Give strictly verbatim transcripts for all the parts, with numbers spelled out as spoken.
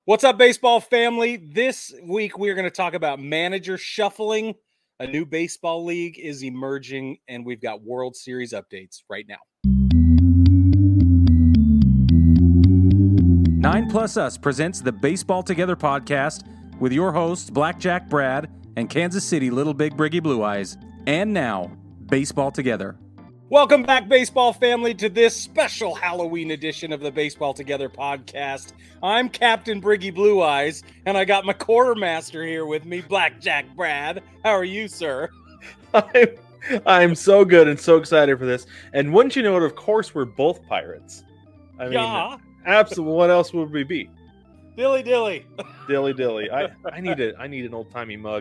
What's up, baseball family? This week we are going to talk about manager shuffling. A new baseball league is emerging, and we've got World Series updates right now. Nine Plus Us presents the Baseball Together podcast with your hosts, Blackjack Brad and Kansas City Little Big Briggy Blue Eyes. And now, Baseball Together. Welcome back, baseball family, to this special Halloween edition of the Baseball Together podcast. I'm Captain Briggy Blue Eyes, and I got my quartermaster here with me, Blackjack Brad. How are you, sir? I'm, I'm so good and so excited for this. And wouldn't you know it, of course, we're both pirates. I mean, yeah. Absolutely. What else would we be? Dilly dilly. Dilly dilly. I, I need it. I need an old-timey mug.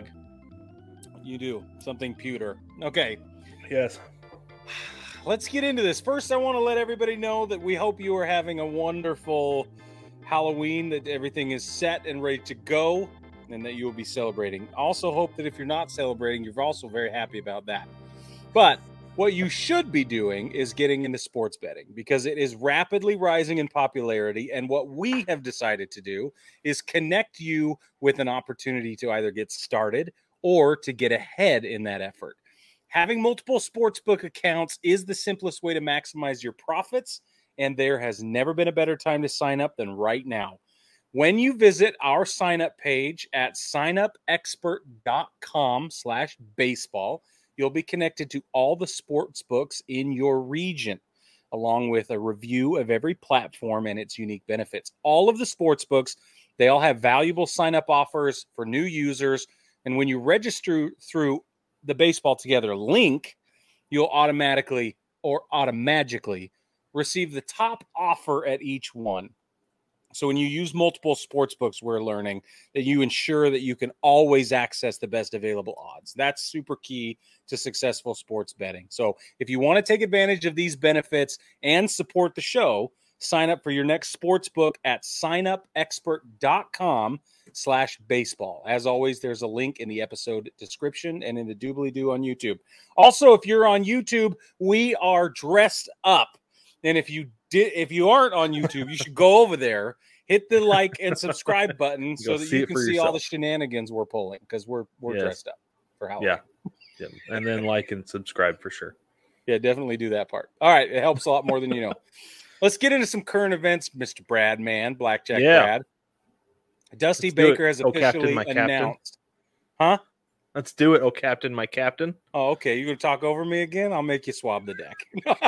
You do. Something pewter. Okay. Yes. Let's get into this. First, I want to let everybody know that we hope you are having a wonderful Halloween, that everything is set and ready to go, and that you will be celebrating. Also hope that if you're not celebrating, you're also very happy about that. But what you should be doing is getting into sports betting, because it is rapidly rising in popularity, and what we have decided to do is connect you with an opportunity to either get started or to get ahead in that effort. Having multiple sportsbook accounts is the simplest way to maximize your profits, and there has never been a better time to sign up than right now. When you visit our sign-up page at signupexpert.com slash baseball, you'll be connected to all the sportsbooks in your region, along with a review of every platform and its unique benefits. All of the sportsbooks, they all have valuable sign-up offers for new users, and when you register through the Baseball Together link, you'll automatically or automagically receive the top offer at each one. So when you use multiple sports books, we're learning that you ensure that you can always access the best available odds. That's super key to successful sports betting. So if you want to take advantage of these benefits and support the show, sign up for your next sports book at signupexpert.com slash baseball. As always, there's a link in the episode description and in the doobly-doo on YouTube. Also, if you're on YouTube, we are dressed up. And if you did, if you aren't on YouTube, you should go over there, hit the like and subscribe button so that you can see all the shenanigans we're pulling, because we're we're yes. dressed up for Halloween. Yeah. yeah. And then like and subscribe for sure. Yeah, definitely do that part. All right. It helps a lot more than you know. Let's get into some current events, Mister Brad, man. Blackjack yeah. Brad. Dusty Let's Baker has oh, officially Captain, announced. Huh? Let's do it. Oh, Captain, my captain. Oh, okay. You're going to talk over me again? I'll make you swab the deck.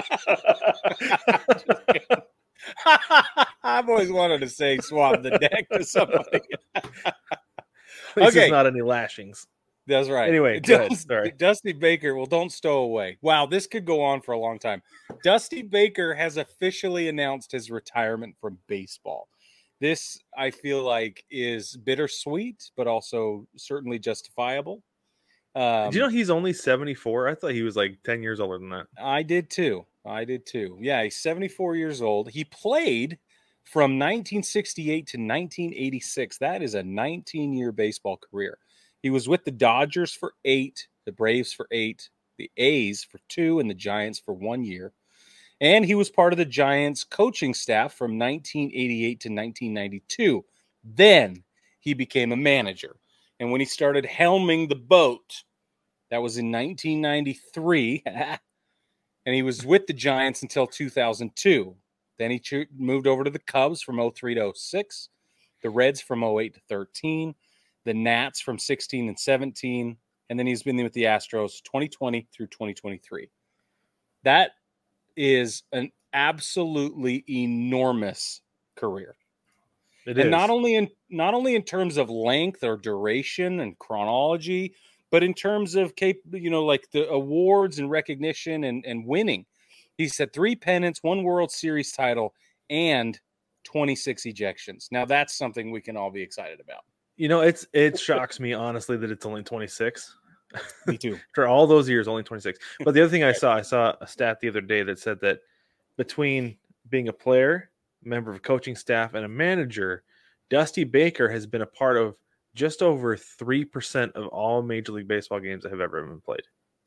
I've always wanted to say swab the deck to somebody. At least okay. It's not any lashings. That's right. Anyway, go ahead. Sorry. Dusty Baker, well, don't stow away. Wow, this could go on for a long time. Dusty Baker has officially announced his retirement from baseball. This, I feel like, is bittersweet, but also certainly justifiable. Um, Did you know he's only seventy-four? I thought he was like ten years older than that. I did too. I did too. Yeah, he's seventy-four years old. He played from nineteen sixty-eight to nineteen eighty-six. That is a nineteen-year baseball career. He was with the Dodgers for eight, the Braves for eight, the A's for two, and the Giants for one year. And he was part of the Giants coaching staff from nineteen eighty-eight to nineteen ninety-two. Then he became a manager. And when he started helming the boat, that was in nineteen ninety-three. And he was with the Giants until two thousand two. Then he cho- moved over to the Cubs from oh three to oh six, the Reds from oh eight to thirteen, the Nats from sixteen and seventeen, and then he's been with the Astros twenty twenty through twenty twenty-three. That is an absolutely enormous career. It and is. not only in not only in terms of length or duration and chronology, but in terms of cap- you know, like the awards and recognition and, and winning. He's had three pennants, one World Series title, and twenty-six ejections. Now that's something we can all be excited about. You know, it's it shocks me honestly that it's only twenty-six. Me too. For all those years, only twenty-six. But the other thing I saw, I saw a stat the other day that said that between being a player, member of a coaching staff, and a manager, Dusty Baker has been a part of just over three percent of all Major League Baseball games that have ever been played.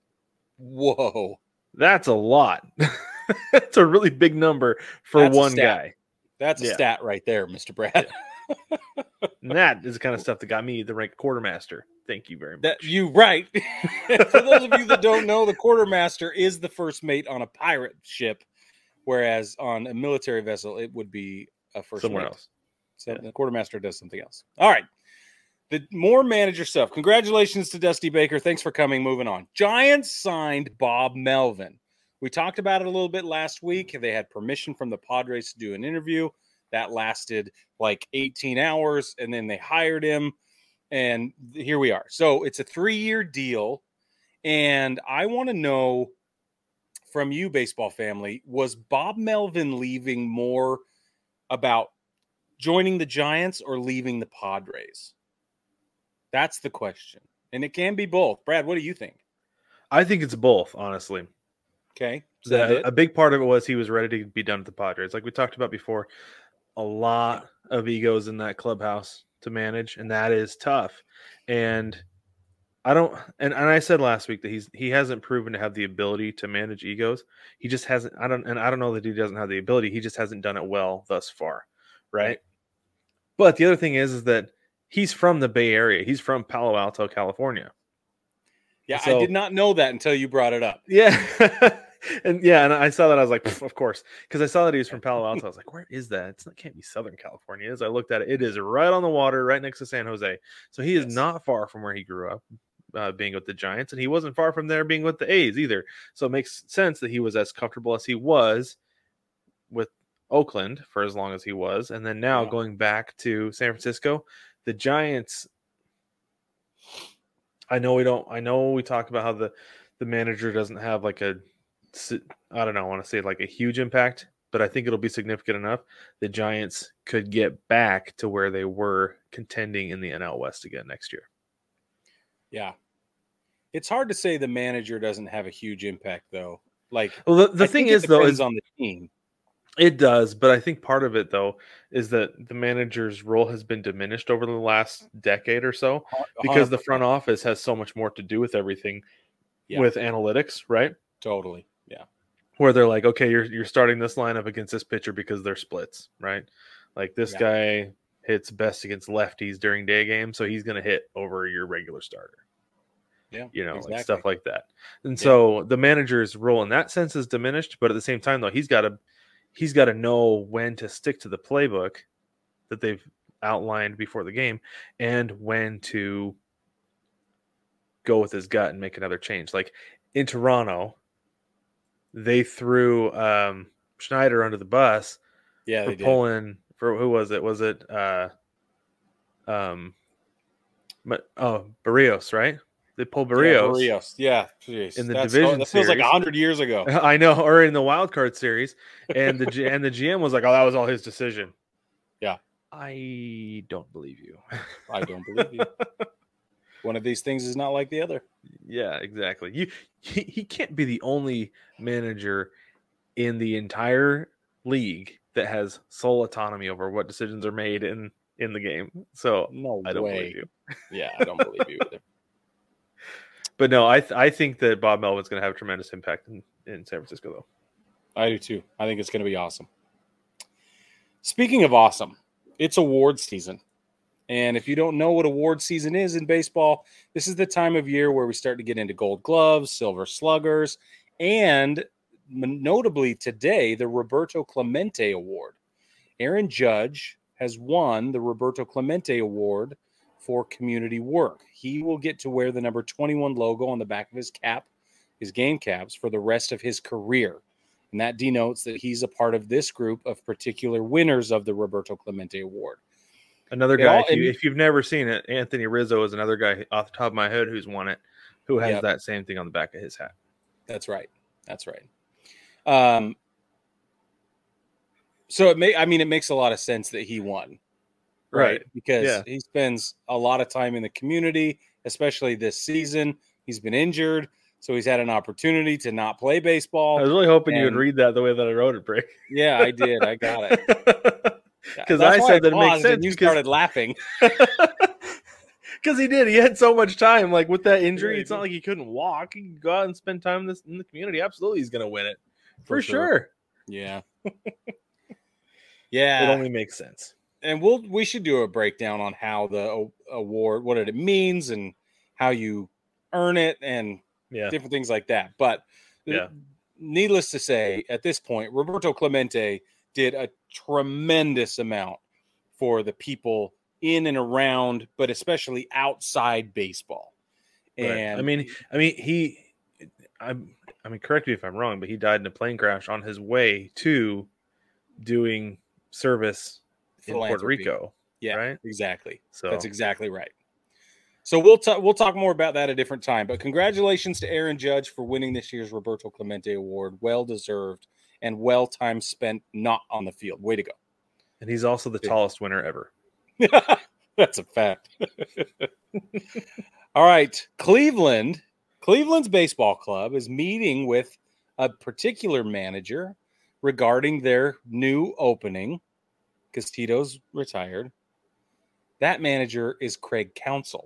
Whoa. That's a lot. That's a really big number for That's one guy. That's a yeah. stat right there, Mister Brad. And that is the kind of stuff that got me the rank quartermaster. Thank you very much. That you right. For those of you that don't know, the quartermaster is the first mate on a pirate ship, whereas on a military vessel it would be a first Somewhere mate. else. So Yeah. the quartermaster does something else. All right. The more manager stuff. Congratulations to Dusty Baker. Thanks for coming. Moving on. Giants signed Bob Melvin. We talked about it a little bit last week. They had permission from the Padres to do an interview. That lasted like eighteen hours, and then they hired him. And here we are. So it's a three-year deal. And I want to know from you, baseball family, was Bob Melvin leaving more about joining the Giants or leaving the Padres? That's the question. And it can be both. Brad, what do you think? I think it's both, honestly. Okay. Is that The, it? a big part of it was he was ready to be done with the Padres. Like we talked about before, a lot of egos in that clubhouse to manage, and that is tough. And I don't and, and I said last week that he's he hasn't proven to have the ability to manage egos. He just hasn't I don't and I don't know that he doesn't have the ability. He just hasn't done it well thus far. Right. Right. But the other thing is is that he's from the Bay Area. He's from Palo Alto, California. Yeah, So- I did not know that until you brought it up. Yeah. and yeah, and I saw that. I was like, "Pff, of course. Because I saw that he was from Palo Alto. I was like, where is that? It's not, can't be Southern California. As I looked at it, it is right on the water, right next to San Jose. So he is Yes. not far from where he grew up, uh, being with the Giants. And he wasn't far from there being with the A's either. So it makes sense that he was as comfortable as he was with Oakland for as long as he was. And then now Yeah. going back to San Francisco, the Giants. I know we don't. I know we talk about how the the manager doesn't have like a, I don't know, I want to say like a huge impact, but I think it'll be significant enough. The Giants could get back to where they were contending in the N L West again next year. Yeah. It's hard to say the manager doesn't have a huge impact, though. Like, Well, the, the I thing think it is though, depends is on the team. it does, but I think part of it though is that the manager's role has been diminished over the last decade or so because the front office has so much more to do with everything, Yeah. with analytics, right? Totally. Yeah. Where they're like, okay, you're you're starting this lineup against this pitcher because they're splits, right? Like this Yeah. guy hits best against lefties during day games, so he's going to hit over your regular starter. Yeah. You know, exactly. like stuff like that. And Yeah. so the manager's role in that sense is diminished, but at the same time, though, he's got to he's got to know when to stick to the playbook that they've outlined before the game and when to go with his gut and make another change. Like in Toronto, they threw um, Schneider under the bus Yeah, for they did. pulling for who was it? Was it uh, um, but oh Barrios, right? They pulled Yeah, Barrios. Barrios. Yeah. Jeez. In the That's- division that feels like series. a hundred years ago. I know, or in the wild card series, and the G- and the G M was like, "Oh, that was all his decision." Yeah. I don't believe you. I don't believe you. One of these things is not like the other. Yeah, exactly. You he, he can't be the only manager in the entire league that has sole autonomy over what decisions are made in in the game. So No I don't way. believe you. Yeah, I don't believe you either. But no, I th- I think that Bob Melvin's going to have a tremendous impact in, in San Francisco, though. I do too. I think it's going to be awesome. Speaking of awesome, it's award season. And if you don't know what award season is in baseball, this is the time of year where we start to get into gold gloves, silver sluggers, and notably today, the Roberto Clemente Award. Aaron Judge has won the Roberto Clemente Award for community work. He will get to wear the number twenty-one logo on the back of his cap, his game caps, for the rest of his career. And that denotes that he's a part of this group of particular winners of the Roberto Clemente Award. Another It guy, all- if, you, and- if you've never seen it, Anthony Rizzo is another guy off the top of my head who's won it, who has Yep. that same thing on the back of his hat. That's right. That's right. Um, so it may, I mean, it makes a lot of sense that he won, right? Right. Because Yeah. he spends a lot of time in the community, especially this season. He's been injured, so he's had an opportunity to not play baseball. I was really hoping you would And- read that the way that I wrote it, Brick. Yeah, I did. I got it. Because That's I why said that it makes paused and sense You because started laughing. because he did. He had so much time. Like with that injury, Yeah, he it's not did. like he couldn't walk. He could go out and spend time in, this, in the community. Absolutely, he's going to win it for, For sure. sure. Yeah. It yeah. only makes sense. and we'll we should do a breakdown on how the award, what it means, and how you earn it, and Yeah. different things like that. But Yeah. needless to say, at this point, Roberto Clemente did a tremendous amount for the people in and around, but especially outside baseball. Right. And I mean, I mean, he, I'm, I mean, correct me if I'm wrong, but he died in a plane crash on his way to doing service in Puerto philanthropy. Rico. Yeah, right? exactly. So That's exactly right. So we'll talk we'll talk more about that at a different time. But congratulations to Aaron Judge for winning this year's Roberto Clemente Award. Well deserved and well time spent not on the field. Way to go. And he's also the Yeah. tallest winner ever. That's a fact. All right. Cleveland, Cleveland's baseball club is meeting with a particular manager regarding their new opening because Tito's retired. That manager is Craig Counsell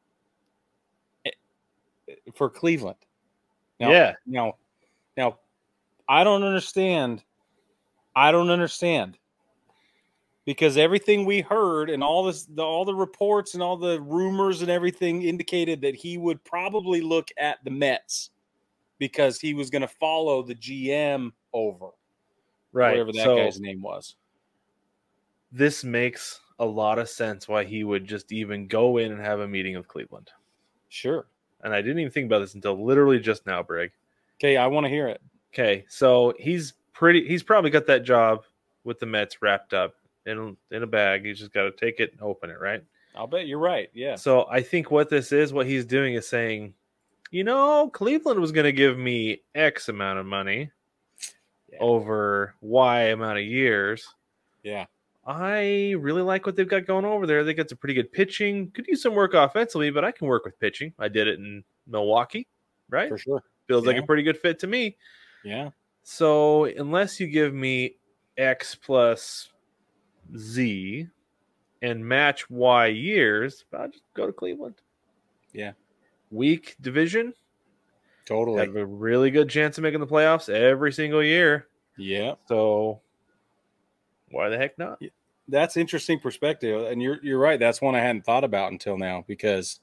for Cleveland. Now, yeah. Now, now, I don't understand. I don't understand. Because everything we heard and all this, the, all the reports and all the rumors and everything indicated that he would probably look at the Mets because he was going to follow the G M over, Right. whatever that so guy's name was. This makes a lot of sense why he would just even go in and have a meeting with Cleveland. Sure. And I didn't even think about this until literally just now, Brig. Okay, I want to hear it. Okay, so he's pretty. He's probably got that job with the Mets wrapped up in in a bag. He's just got to take it and open it, right? I'll bet you're right. Yeah. So I think what this is, what he's doing is saying, you know, Cleveland was going to give me X amount of money Yeah. over Y amount of years. Yeah. I really like what they've got going over there. They got some pretty good pitching. Could use some work offensively, but I can work with pitching. I did it in Milwaukee, right? For sure. Feels like Yeah. a pretty good fit to me. Yeah. So unless you give me X plus Z and match Y years, I'll just go to Cleveland. Yeah. Weak division. Totally. Have a really good chance of making the playoffs every single year. Yeah. So why the heck not? That's interesting perspective. And you're you're right. That's one I hadn't thought about until now because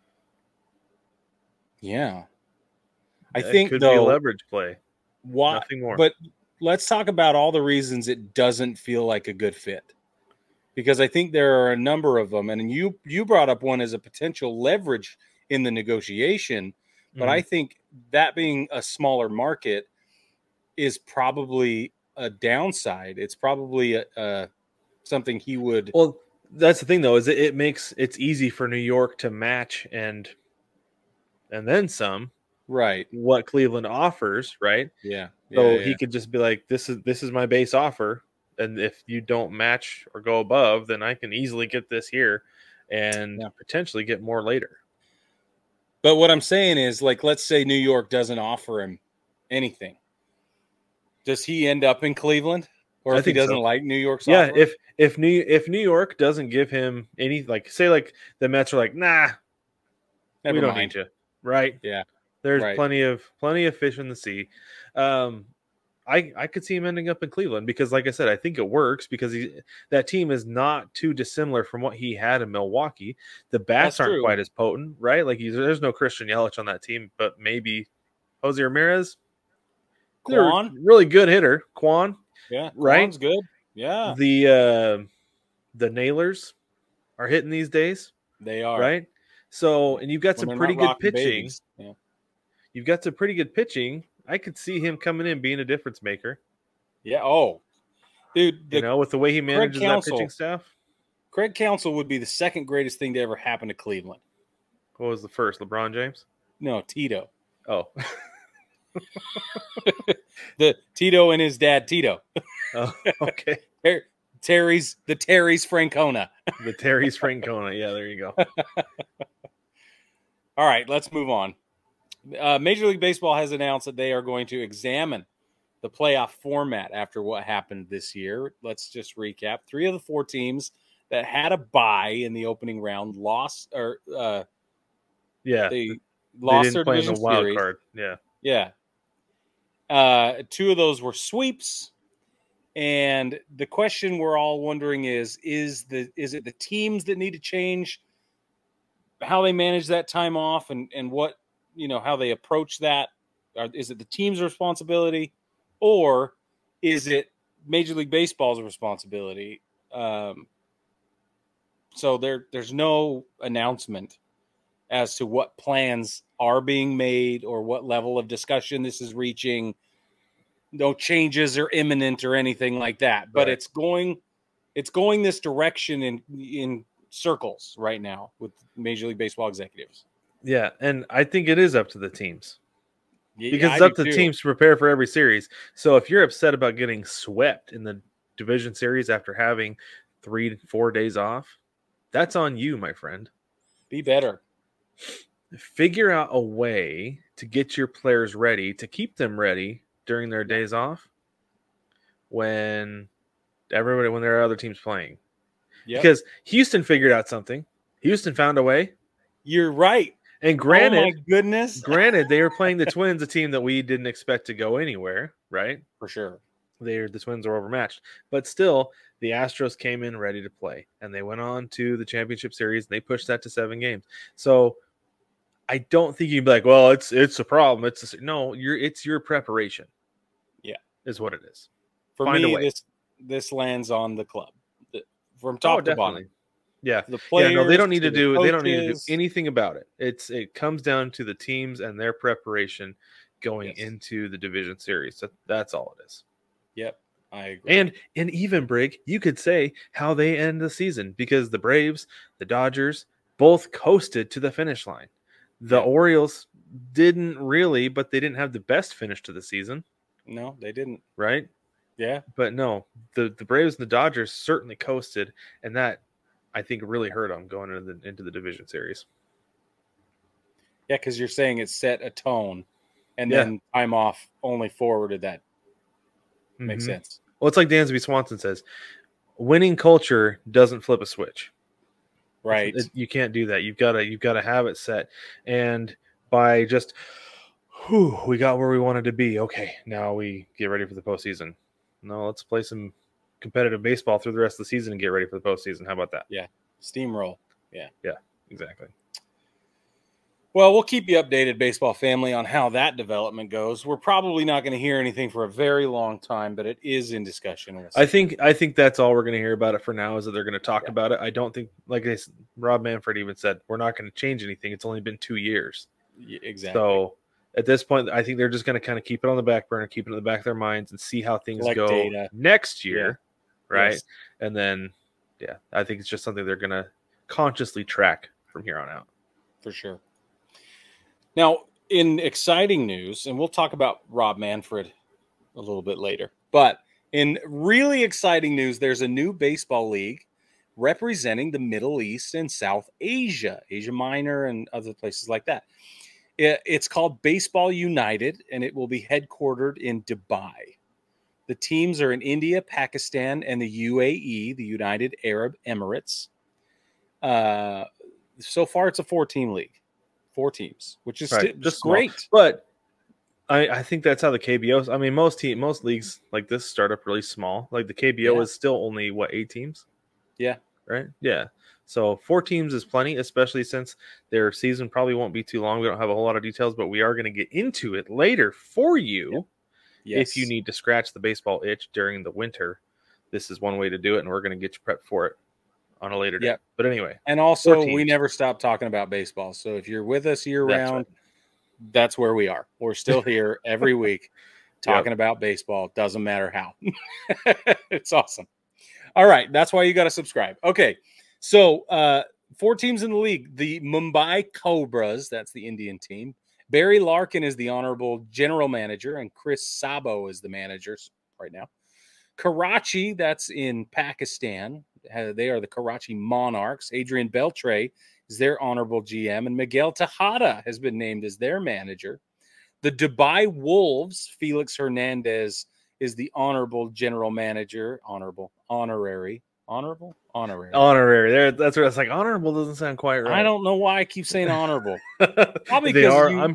yeah. I That think could though be a leverage play. why Nothing more. but let's talk about all the reasons it doesn't feel like a good fit. Because I think there are a number of them. And you you brought up one as a potential leverage in the negotiation. But Mhm. I think that being a smaller market is probably a downside. It's probably a, a something he would. Well, that's the thing, though, is it, it makes it's easy for New York to match and and then some Right. what Cleveland offers, right? Yeah. So yeah, he yeah. could just be like, "This is this is my base offer, and if you don't match or go above, then I can easily get this here, and Yeah. potentially get more later." But what I'm saying is, like, let's say New York doesn't offer him anything. Does he end up in Cleveland? Or I if he think so. doesn't like New York's Yeah, offer? if if New if New York doesn't give him any, like, say like the Mets are like, "Nah, Never we don't mind. need you," right? Yeah. There's Right. plenty of plenty of fish in the sea. Um, I I could see him ending up in Cleveland because, like I said, I think it works because he that team is not too dissimilar from what he had in Milwaukee. The bats That's aren't true. quite as potent, right? Like he's, there's no Christian Yelich on that team, but maybe Jose Ramirez. They're a Quan? really good hitter. Quan, Yeah. right? Quan's good. Yeah. the uh, the Nailers are hitting these days, They are. right? So, and you've got When some they're pretty not good rocking pitching. babies. Yeah. You've got some pretty good pitching. I could see him coming in being a difference maker. Yeah. Oh, dude, the You know, with the way he manages that Counsell. pitching staff. Craig Counsell would be the second greatest thing to ever happen to Cleveland. What was the first? LeBron James? No, Tito. Oh. The Tito and his dad, Tito. oh okay. Ter- Terry's the Terry's Francona. The Terry's Francona. Yeah, there you go. All right, let's move on. Uh, Major League Baseball has announced that they are going to examine the playoff format after what happened this year. Let's just recap. Three of the four teams that had a bye in the opening round lost, or uh, Yeah. they, They lost didn't their play in division the wild series. card. Yeah. Yeah. Uh, two of those were sweeps, And the question we're all wondering is, is the is it the teams that need to change how they manage that time off and, and what, you know, how they approach that? Or is it the team's responsibility, or is it Major League Baseball's responsibility? Um, so there, there's no announcement as to what plans are being made or what level of discussion this is reaching. No changes are imminent or anything like that, but Right. it's going, it's going this direction in in circles right now with Major League Baseball executives. Yeah, and I think it is up to the teams. Yeah, Because I it's up do to too. teams to prepare for every series. So if you're upset about getting swept in the division series after having three to four days off, that's on you, my friend. Be better. Figure out a way to get your players ready, to keep them ready during their days off when everybody, when there are other teams playing. Yep. Because Houston figured out something. Houston found a way. You're right. And granted, oh my goodness. granted, they were playing the Twins, a team that we didn't expect to go anywhere, right? For sure. They the Twins are overmatched, but still, the Astros came in ready to play, and they went on to the championship series, and they pushed that to seven games. So, I don't think you'd be like, "Well, it's it's a problem." It's a, no, you're it's your preparation. Yeah, is what it is. For Find a me, way. this this lands on the club, The- from top Oh, to bottom. Yeah, The players, yeah. No, they don't need to the do. They don't need to do coaches. anything about it. It's it comes down to the teams and their preparation going Yes. into the division series. So that's all it is. Yep, I agree. And and even Brig, you could say how they end the season because the Braves, the Dodgers, both coasted to the finish line. The Yeah. Orioles didn't really, but they didn't have the best finish to the season, no, they didn't. right? Yeah, But no, the the Braves and the Dodgers certainly coasted, and that I think really hurt them going into the into the division series. yeah, because you're saying it set a tone, and Yeah. then time off only forwarded that. Makes Mhm. sense. Well, it's like Dansby Swanson says, winning culture doesn't flip a switch. Right. It- you can't do that. You've got to you've got to have it set, and by just, whew, we got where we wanted to be. Okay, now we get ready for the postseason. No, let's play some competitive baseball through the rest of the season and get ready for the postseason. How about that? Steamroll. Exactly. Well, we'll keep you updated, baseball family, on how that development goes. We're probably not going to hear anything for a very long time, but it is in discussion. We'll I see. think I think that's all we're going to hear about it for now is that they're going to talk Yeah. about it. I don't think, like they, s- Rob Manfred even said, we're not going to change anything. It's only been two years. Y- exactly. So at this point, I think they're just going to kind of keep it on the back burner, keep it in the back of their minds, and see how things Collect go data. next year, right? Yes. And then, yeah, I think it's just something they're going to consciously track from here on out. For sure. Now, in exciting news, and we'll talk about Rob Manfred a little bit later, but in really exciting news, there's a new baseball league representing the Middle East and South Asia, Asia Minor, and other places like that. It- it's called Baseball United, and it will be headquartered in Dubai. The teams are in India, Pakistan, and the U A E, the United Arab Emirates. Uh, so far, it's a four-team league. Four teams, which is Right, sti- just just small. great. But I, I think that's how the K B O. I mean, most team, most leagues like this start up really small. Like the K B O Yeah. is still only what eight teams. Yeah. Right. Yeah. So four teams is plenty, especially since their season probably won't be too long. We don't have a whole lot of details, but we are going to get into it later for you. Yes. If you need to scratch the baseball itch during the winter, this is one way to do it, and we're going to get you prepped for it on a later day. Yep. But anyway, And also, Four we teams. never stop talking about baseball. So if you're with us year That's round, that's where we are. We're still here every week talking about baseball. Doesn't matter how. It's awesome. All right. That's why you got to subscribe. Okay. So uh, four teams in the league. The Mumbai Cobras, that's the Indian team. Barry Larkin is the honorable general manager, and Chris Sabo is the manager right now. Karachi, that's in Pakistan. Uh, They are the Karachi Monarchs. Adrian Beltre is their honorable G M, and Miguel Tejada has been named as their manager. The Dubai Wolves, Felix Hernandez is the honorable general manager. Honorable, honorary, honorable, honorary. honorary. There, that's where it's like honorable doesn't sound quite right. I don't know why I keep saying honorable. Probably they 'cause are. you- I'm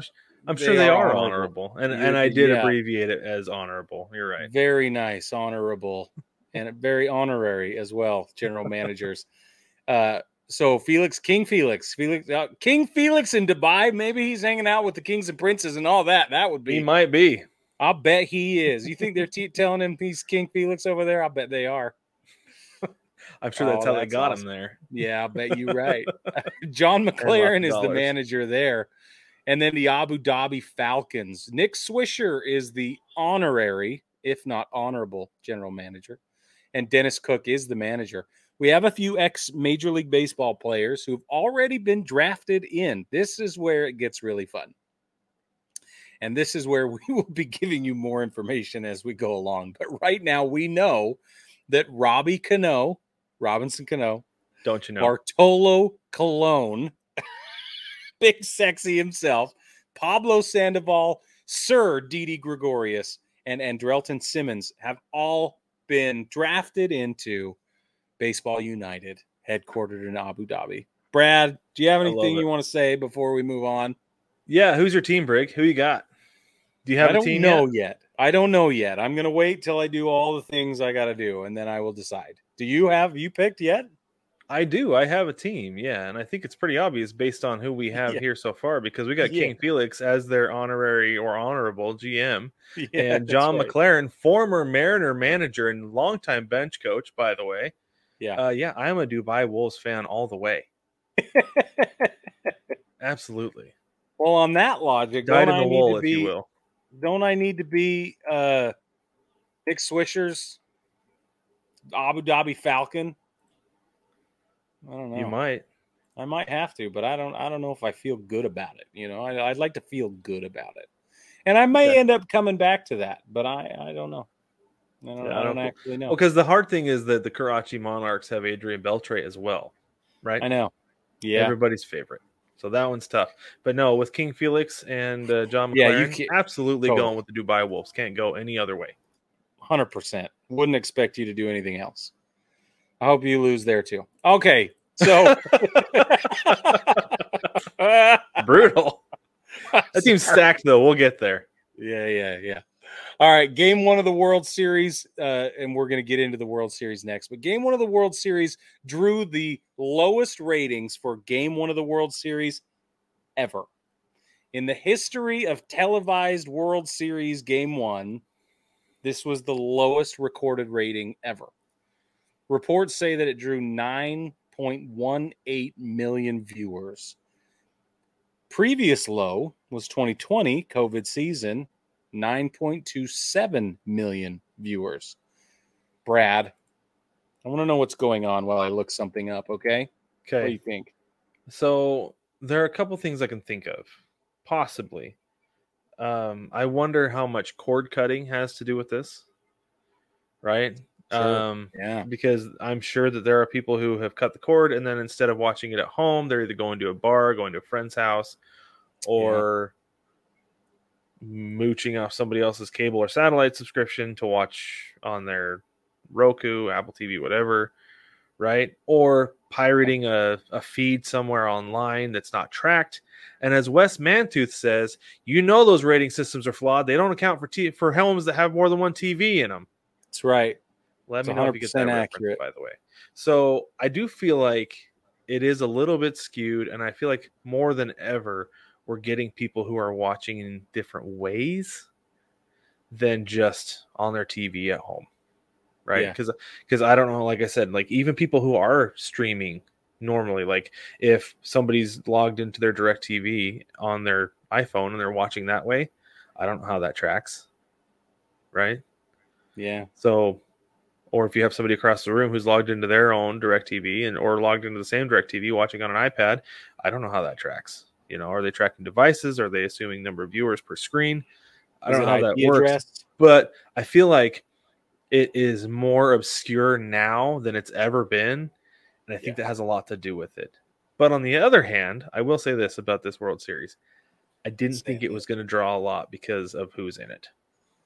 I'm sure they, are honorable, honorable. and you, and I did yeah. abbreviate it as honorable. You're right. Very nice, honorable, and very honorary as well. General managers. Uh, so Felix, King Felix, Felix, uh, King Felix in Dubai. Maybe he's hanging out with the kings and princes and all that. That would be. He might be. I'll bet he is. You think they're t- telling him he's King Felix over there? I bet they are. I'm sure that's oh, how that's they got awesome. him there. Yeah, I bet you're right. John McLaren is the manager there. And then the Abu Dhabi Falcons. Nick Swisher is the honorary, if not honorable, general manager. And Dennis Cook is the manager. We have a few ex-Major League Baseball players who've already been drafted in. This is where it gets really fun. And this is where we will be giving you more information as we go along. But right now we know that Robbie Cano, Robinson Cano, don't you know, Bartolo Colon, Big Sexy himself, Pablo Sandoval, Sir Didi Gregorius, and Andrelton Simmons have all been drafted into Baseball United, headquartered in Abu Dhabi. Brad, do you have anything you want to say before we move on? Yeah, who's your team, Brig? Who you got? Do you have I a team yet? I don't know yet? yet. I don't know yet. I'm going to wait till I do all the things I got to do, and then I will decide. Do you have you picked yet? I do. I have a team, yeah, and I think it's pretty obvious based on who we have yeah. here so far because we got yeah. King Felix as their honorary or honorable G M, yeah, and John right. McLaren, former Mariner manager and longtime bench coach, by the way. Yeah, uh, yeah, I'm a Dubai Wolves fan all the way. Absolutely. Well, on that logic, Died don't in the I wool, need to be, if you will. Don't I need to be uh, Nick Swisher's Abu Dhabi Falcon? I don't know. You might. I might have to, but I don't. I don't know if I feel good about it. You know, I, I'd like to feel good about it, and I may yeah. end up coming back to that, but I, I don't know. I don't, yeah, I don't, I don't actually know. Because well, the hard thing is that the Karachi Monarchs have Adrian Beltre as well, right? I know. Yeah, everybody's favorite. So that one's tough. But no, with King Felix and uh, John McLaren, yeah, you can, absolutely totally. going with the Dubai Wolves. Can't go any other way. one hundred percent. Wouldn't expect you to do anything else. I hope you lose there too. Okay, so brutal. That team's stacked though. We'll get there. Yeah, yeah, yeah. All right, game one of the World Series, uh, and we're going to get into the World Series next. But game one of the World Series drew the lowest ratings for game one of the World Series ever. In the history of televised World Series game one, this was the lowest recorded rating ever. Reports say that it drew nine point one eight million viewers. Previous low was twenty twenty, COVID season, nine point two seven million viewers. Brad, I want to know what's going on while I look something up, okay? Okay. What do you think? So there are a couple things I can think of, possibly. Um, I wonder how much cord cutting has to do with this, right? Sure. Um, yeah. Because I'm sure that there are people who have cut the cord and then instead of watching it at home, they're either going to a bar, going to a friend's house, or yeah. mooching off somebody else's cable or satellite subscription to watch on their Roku, Apple T V, whatever, right? Or pirating a, a feed somewhere online that's not tracked. And as Wes Mantooth says, you know those rating systems are flawed. They don't account for t- for homes that have more than one T V in them. That's right. Let it's me know if you get that reference, by the way. So I do feel like it is a little bit skewed, and I feel like more than ever, we're getting people who are watching in different ways than just on their T V at home, right? Because yeah. because I don't know, like I said, like even people who are streaming normally, like if somebody's logged into their DirecTV on their iPhone and they're watching that way, I don't know how that tracks, right? Yeah. So, or if you have somebody across the room who's logged into their own DirecTV and or logged into the same DirecTV watching on an iPad, I don't know how that tracks. You know, are they tracking devices? Are they assuming number of viewers per screen? I don't know how that works. But I feel like it is more obscure now than it's ever been. And I think yeah. that has a lot to do with it. But on the other hand, I will say this about this World Series. I didn't Same. think it was going to draw a lot because of who's in it.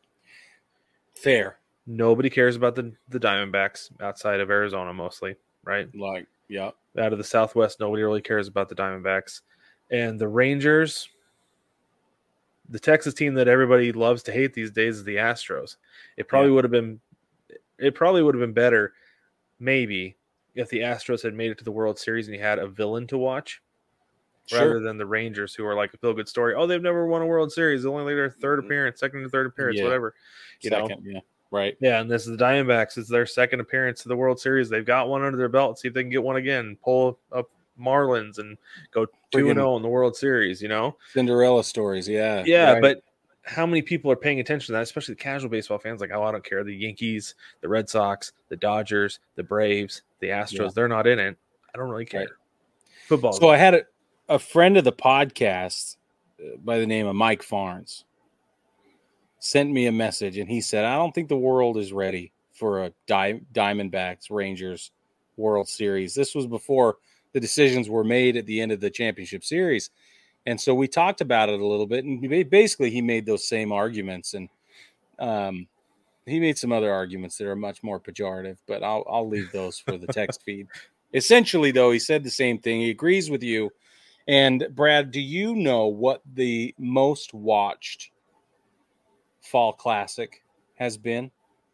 Fair. Nobody cares about the, the Diamondbacks outside of Arizona mostly, right? Like, yeah. Out of the Southwest, nobody really cares about the Diamondbacks. And the Rangers, the Texas team that everybody loves to hate these days is the Astros. It probably Yeah. would have been it probably would have been better maybe if the Astros had made it to the World Series and you had a villain to watch rather Sure. than the Rangers, who are like a feel good story. Oh, they've never won a World Series. Only like their third appearance, second or third appearance, Yeah. whatever. You know, Second, yeah. Right. yeah, and this is the Diamondbacks. It's their second appearance to the World Series. They've got one under their belt. See if they can get one again. Pull up Marlins and go two and zero in the World Series. You know, Cinderella stories. Yeah. yeah. right. But how many people are paying attention to that? Especially the casual baseball fans. Like, oh, I don't care. The Yankees, the Red Sox, the Dodgers, the Braves, the Astros. Yeah. They're not in it. I don't really care. Right. Football. So I had a, a friend of the podcast uh, by the name of Mike Farnes sent me a message, and he said, I don't think the world is ready for a Di- Diamondbacks Rangers World Series. This was before the decisions were made at the end of the championship series. And so we talked about it a little bit, and he- basically he made those same arguments, and um, he made some other arguments that are much more pejorative, but I'll, I'll leave those for the text feed. Essentially, though, he said the same thing. He agrees with you. And Brad, do you know what the most watched Fall Classic has been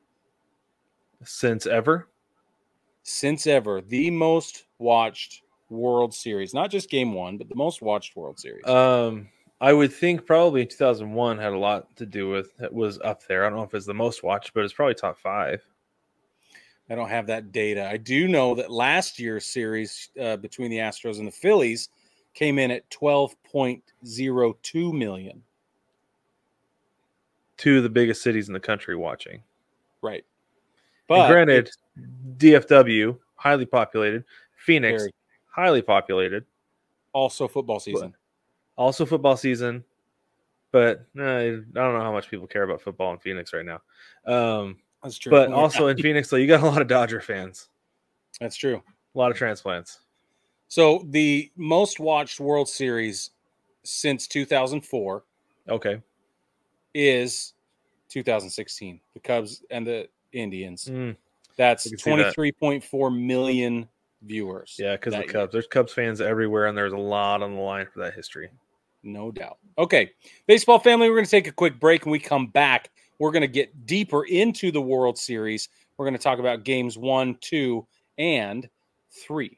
Since ever. since ever? The most watched World Series, not just game one, but the most watched World Series. Um, I would think probably in two thousand one had a lot to do with it. Was up there. I don't know if it's the most watched, but it's probably top five. I don't have that data. I do know that last year's series uh, between the Astros and the Phillies came in at twelve point oh two million. Two of the biggest cities in the country watching. Right. But But granted, it's D F W highly populated. Phoenix very- highly populated. also football season. Also football season. But uh, I don't know how much people care about football in Phoenix right now. Um, That's true. but Yeah. also in Phoenix, though, you got a lot of Dodger fans. That's true. A lot of transplants. So the most watched World Series since two thousand four Okay. is two thousand sixteen. The Cubs and the Indians. Mm, That's I can see that. twenty-three point four million viewers. yeah, because of that the year. Cubs. There's Cubs fans everywhere, and there's a lot on the line for that history. No doubt. Okay. Baseball family, we're going to take a quick break. When we come back, we're going to get deeper into the World Series. We're going to talk about games one, two, and three.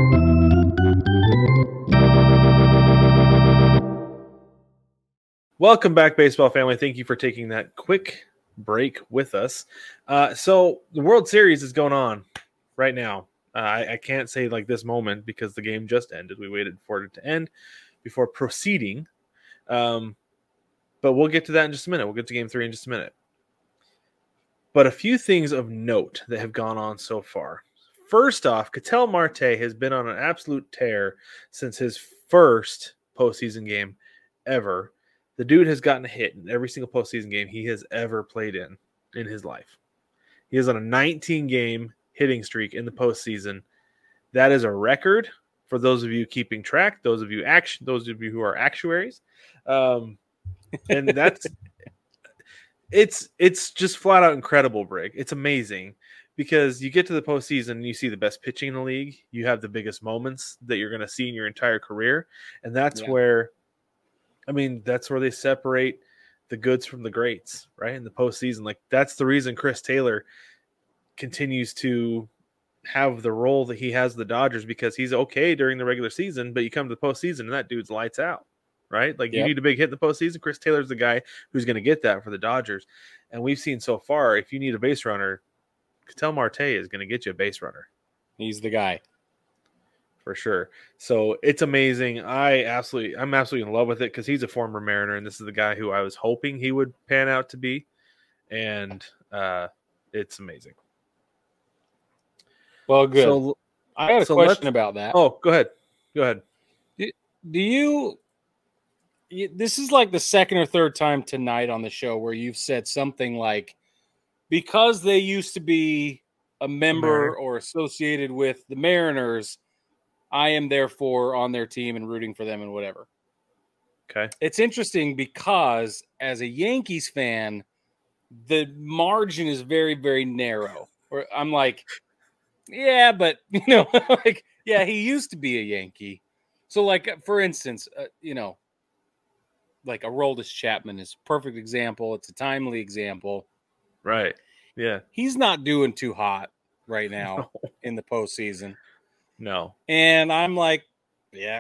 Welcome back, baseball family. Thank you for taking that quick break with us. Uh, so the World Series is going on right now. Uh, I, I can't say like this moment because the game just ended. We waited for it to end before proceeding. Um, but we'll get to that in just a minute. We'll get to game three in just a minute. But a few things of note that have gone on so far. First off, Ketel Marte has been on an absolute tear since his first postseason game ever. The dude has gotten a hit in every single postseason game he has ever played in in his life. He is on a nineteen-game hitting streak in the postseason. That is a record for those of you keeping track, those of you action, those of you who are actuaries, um, and that's it's it's just flat out incredible, Brig. It's amazing because you get to the postseason and you see the best pitching in the league. You have the biggest moments that you're going to see in your entire career, and that's Yeah. where. I mean, that's where they separate the goods from the greats, right? In the postseason. Like, that's the reason Chris Taylor continues to have the role that he has with the Dodgers, because he's okay during the regular season, but you come to the postseason and that dude's lights out, right? Like, you Yep. need a big hit in the postseason. Chris Taylor's the guy who's going to get that for the Dodgers. And we've seen so far, if you need a base runner, Ketel Marte is going to get you a base runner. He's the guy. For sure. So it's amazing. I absolutely, I'm absolutely in love with it because he's a former Mariner, and this is the guy who I was hoping he would pan out to be, and uh, it's amazing. Well, good. So, I got a so question let's- about that. oh, go ahead. Go ahead. Do you, you this is like the second or third time tonight on the show where you've said something like, because they used to be a member Mariner. or associated with the Mariners, I am therefore on their team and rooting for them and whatever. Okay. It's interesting because as a Yankees fan, the margin is very, very narrow. Or I'm like, yeah, but you know, like, yeah, he used to be a Yankee. So, like, for instance, uh, you know, like Aroldis Chapman is a perfect example. It's a timely example. Right. Yeah. He's not doing too hot right now no. in the postseason. No. And I'm like, yeah,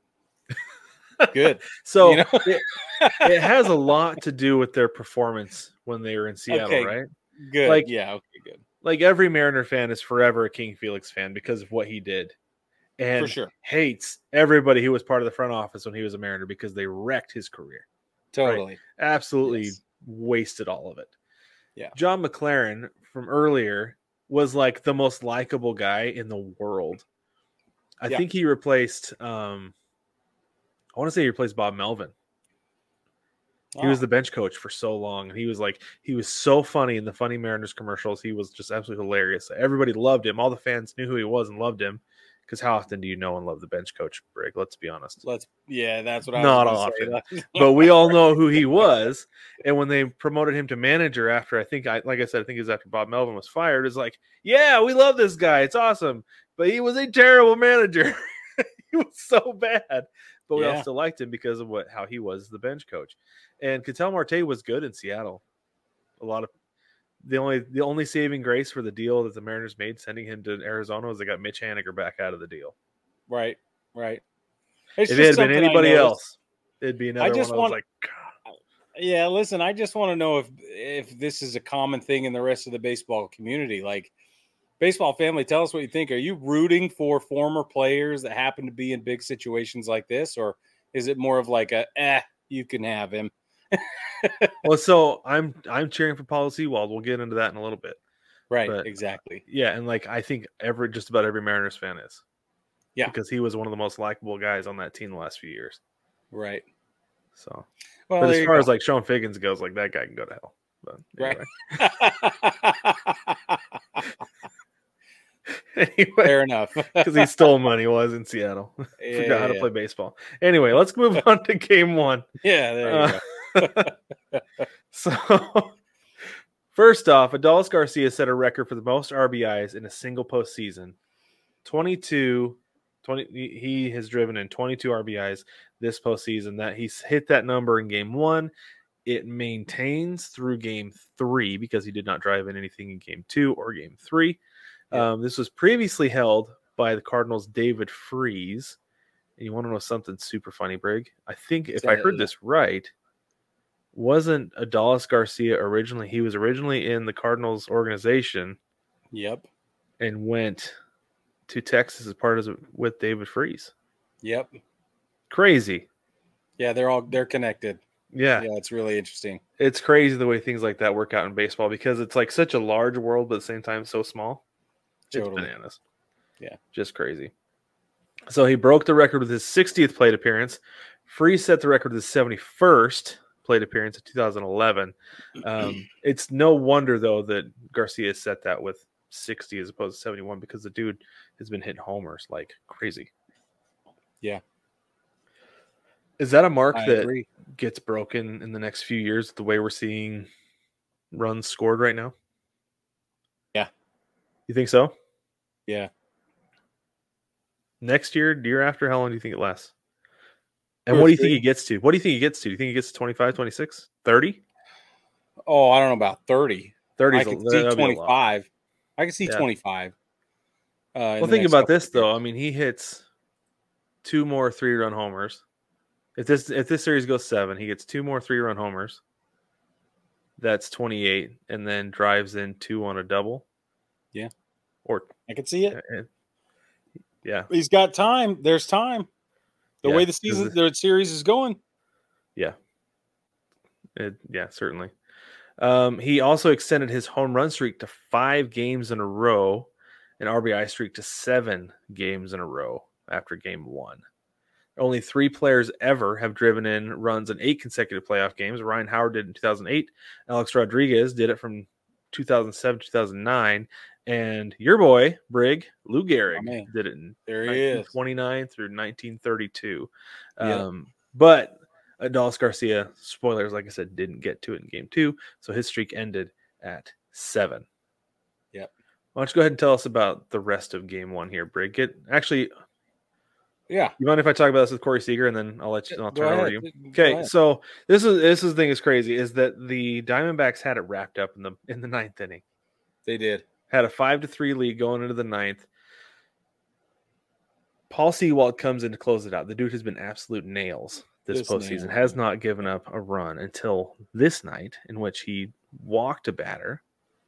good. So you know? it, it has a lot to do with their performance when they were in Seattle, okay, right? Good. Like, yeah. Okay. Good. Like every Mariner fan is forever a King Felix fan because of what he did, and For sure. hates everybody who was part of the front office when he was a Mariner because they wrecked his career. Totally. Right? Absolutely yes. wasted all of it. Yeah. John McLaren from earlier was like the most likable guy in the world. I yeah. think he replaced. Um, I want to say he replaced Bob Melvin. He oh. was the bench coach for so long, and he was like, he was so funny in the Funny Mariners commercials. He was just absolutely hilarious. Everybody loved him. All the fans knew who he was and loved him. Because how often do you know and love the bench coach, Brig? Let's be honest. Let's yeah, that's what I Not was often, say. But we all know who he was. And when they promoted him to manager after, I think, I like I said, I think it was after Bob Melvin was fired. It's like, yeah, we love this guy. It's awesome. But he was a terrible manager. He was so bad. But we yeah. all still liked him because of what how he was the bench coach. And Ketel Marte was good in Seattle. A lot of the only the only saving grace for the deal that the Mariners made sending him to Arizona was they got Mitch Haniger back out of the deal. Right, right. It's if it had been anybody else, it'd be another I just one. Want, I was like, God. Yeah, listen, I just want to know if if this is a common thing in the rest of the baseball community. Like, baseball family, tell us what you think. Are you rooting for former players that happen to be in big situations like this, or is it more of like a eh, you can have him? Well, so I'm I'm cheering for Paulo Sewald. We'll get into that in a little bit. Right, but, exactly. Uh, yeah, and like I think every just about every Mariners fan is. Yeah. Because he was one of the most likable guys on that team the last few years. Right. So well, but as far go. as like Sean Figgins goes, like that guy can go to hell. But anyway. Right. Anyway, fair enough. Because he stole money while I was in Seattle. Yeah, Forgot how yeah. to play baseball. Anyway, let's move on to game one. Yeah, there you uh, go. So, first off, Adolis Garcia set a record for the most R B Is in a single postseason. twenty-two, twenty, he has driven in twenty-two R B Is this postseason. That he's hit that number in game one. It maintains through game three because he did not drive in anything in game two or game three. Yeah. Um, this was previously held by the Cardinals' David Freese. And you want to know something super funny, Brig? I think if I heard this right, wasn't Adolis Garcia originally? He was originally in the Cardinals organization. Yep. And went to Texas as part of with David Freese. Yep. Crazy. Yeah, they're all they're connected. Yeah. Yeah, it's really interesting. It's crazy the way things like that work out in baseball because it's like such a large world, but at the same time so small. Totally. It's bananas. Yeah. Just crazy. So he broke the record with his sixtieth plate appearance. Freese set the record with his seventy-first plate appearance in two thousand eleven. Um, it's no wonder, though, that Garcia set that with sixty as opposed to seventy-one because the dude has been hitting homers like crazy. Yeah. Is that a mark I that agree. gets broken in the next few years the way we're seeing runs scored right now? Yeah. You think so? Yeah. Next year, year after, how long do you think it lasts? And what do you three. think he gets to? What do you think he gets to? Do you think he gets to twenty-five, twenty-six, thirty? Oh, I don't know about thirty. thirty. I can see twenty-five. I can see yeah. twenty-five. Uh, well, think about this, though. I mean, he hits two more three-run homers. If this if this series goes seven, he gets two more three-run homers. That's twenty-eight, and then drives in two on a double. Yeah. Or I can see it. Yeah. He's got time. There's time. The yeah, way the season, the series is going. Yeah. It, yeah, certainly. Um, he also extended his home run streak to five games in a row, and R B I streak to seven games in a row after game one. Only three players ever have driven in runs in eight consecutive playoff games. Ryan Howard did in two thousand eight. Alex Rodriguez did it from two thousand seven to two thousand nine. And your boy, Brig, Lou Gehrig, oh, did it in there he nineteen is. twenty-nine through nineteen thirty-two. Yep. Um, but Adolis Garcia, spoilers, like I said, didn't get to it in game two. So his streak ended at seven. Yep. Why don't you go ahead and tell us about the rest of game one here, Brig? Get, actually, Yeah. You mind if I talk about this with Corey Seager, and then I'll let you. I'll Go turn it over to ahead. you. Go Okay, ahead. so this is this is the thing is crazy is that the Diamondbacks had it wrapped up in the in the ninth inning. They did. Had a five to three lead going into the ninth. Paul Sewald comes in to close it out. The dude has been absolute nails this Just postseason. nails, Has man. not given up a run until this night, in which he walked a batter.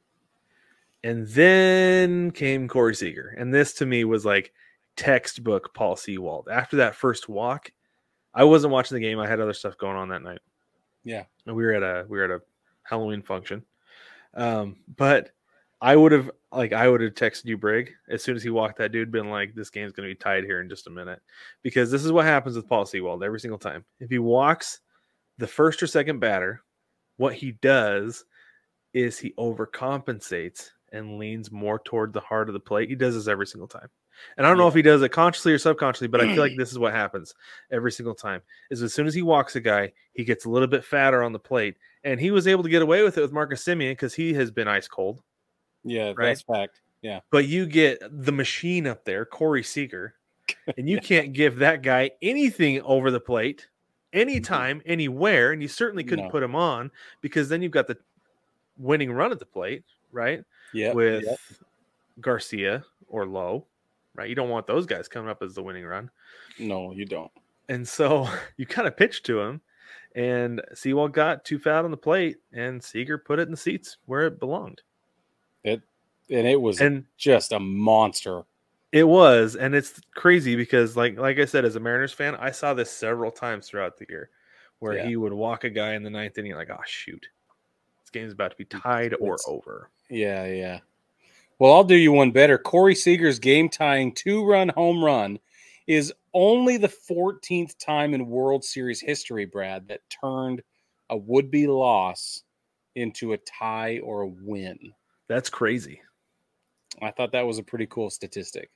And then came Corey Seager. And this to me was like textbook Paul Sewald. After that first walk, I wasn't watching the game. I had other stuff going on that night. Yeah. And we were at a we were at a Halloween function. Um, but I would have like I would have texted you, Brig, as soon as he walked that dude, been like, this game's gonna be tied here in just a minute. Because this is what happens with Paul Sewald every single time. If he walks the first or second batter, what he does is he overcompensates and leans more toward the heart of the plate. He does this every single time. And I don't know Yeah. if he does it consciously or subconsciously, but I feel like this is what happens every single time. Is as soon as he walks a guy, he gets a little bit fatter on the plate. And he was able to get away with it with Marcus Semien because he has been ice cold. Yeah, Right? that's fact. Yeah. But you get the machine up there, Corey Seager, and you can't give that guy anything over the plate anytime, anywhere. And you certainly couldn't No. put him on because then you've got the winning run at the plate, right? Yeah. With Yep. Garcia or Lowe, right? You don't want those guys coming up as the winning run. No, you don't. And so you kind of pitched to him, and Sewald got too fat on the plate, and Seager put it in the seats where it belonged. It and it was And just a monster. it was, and it's crazy because, like, like I said, as a Mariners fan, I saw this several times throughout the year, where Yeah. he would walk a guy in the ninth inning, like, oh shoot, this game's about to be tied or It's- over. Yeah, yeah. Well, I'll do you one better. Corey Seager's game tying two run home run is only the fourteenth time in World Series history, Brad, that turned a would be loss into a tie or a win. That's crazy. I thought that was a pretty cool statistic.